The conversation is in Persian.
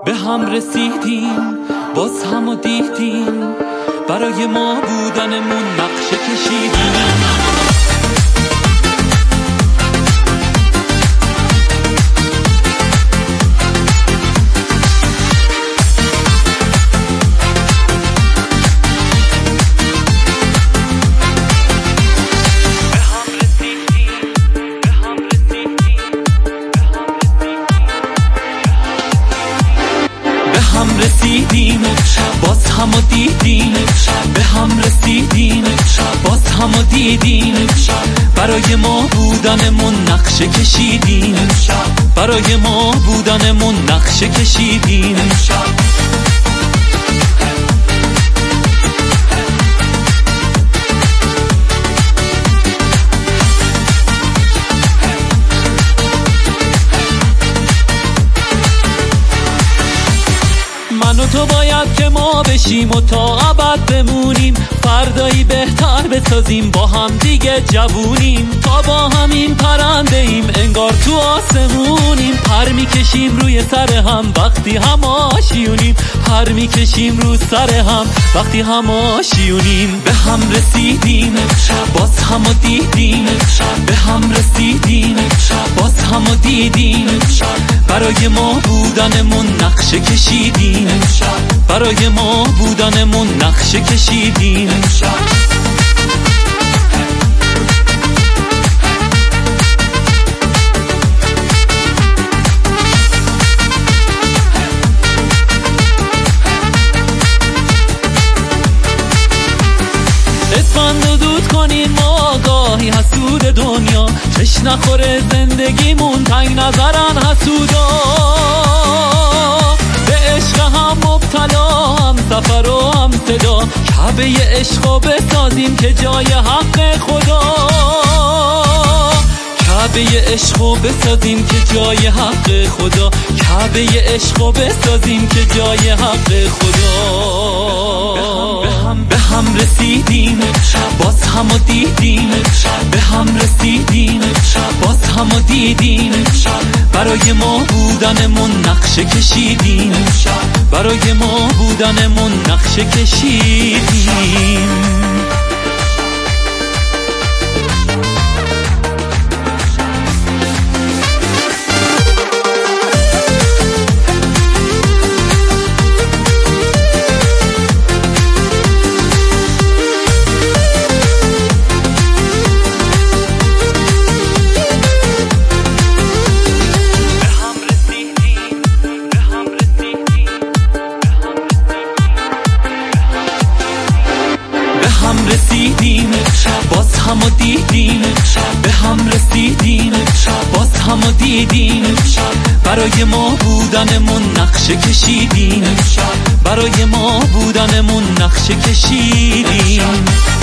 به هم رسیدیم، باز هم دیدیم، برای ما بودنمون نقشه کشیدیم. رسیدیم باز هم دیدیم، به هم رسیدیم باز هم دیدیم، برای ما بودنمون نقشه کشیدیم، برای ما بودنمون نقشه کشیدیم. من و تو باید که ما بشیم و تا ابد بمونیم، فردایی بهتر بسازیم، با هم دیگه جوونیم، تا با همین پرنده ایم انگار تو آسمونیم، پر میکشیم روی سر هم وقتی هم آشیونیم، پر میکشیم رو سر هم وقتی هم آشیونیم. به هم رسیدیم باز هم دیدیم، به هم رسیدیم باز هم دیدیم، برای ما بودنمون نقشه کشیدیم، برای ما بودنمون نقشه کشیدیم. اسفند رو دود کنیم ما آگاهی حسود دنیا، چش نخوره زندگیمون تنگ نظرن حسودا، به عشق هم مبتلا، هم سفر و هم صدا، کعبه عشقو بسازیم که جای حق خدا، کعبه عشقو بسازیم که جای حق خدا، کعبه عشقو بسازیم که جای حق خدا. به هم رسیدیم باز هم دیدیم، به هم رسیدیم باز هم دیدیم، برای ما بودنمون نقشه کشیدیم، برای ما بودنمون نقشه کشیدیم. رسیدیم باز هم دیدیم، به هم رسیدیم باز هم دیدیم، برای ما بودنمون نقشه کشیدیم، برای ما بودنمون نقشه کشیدیم.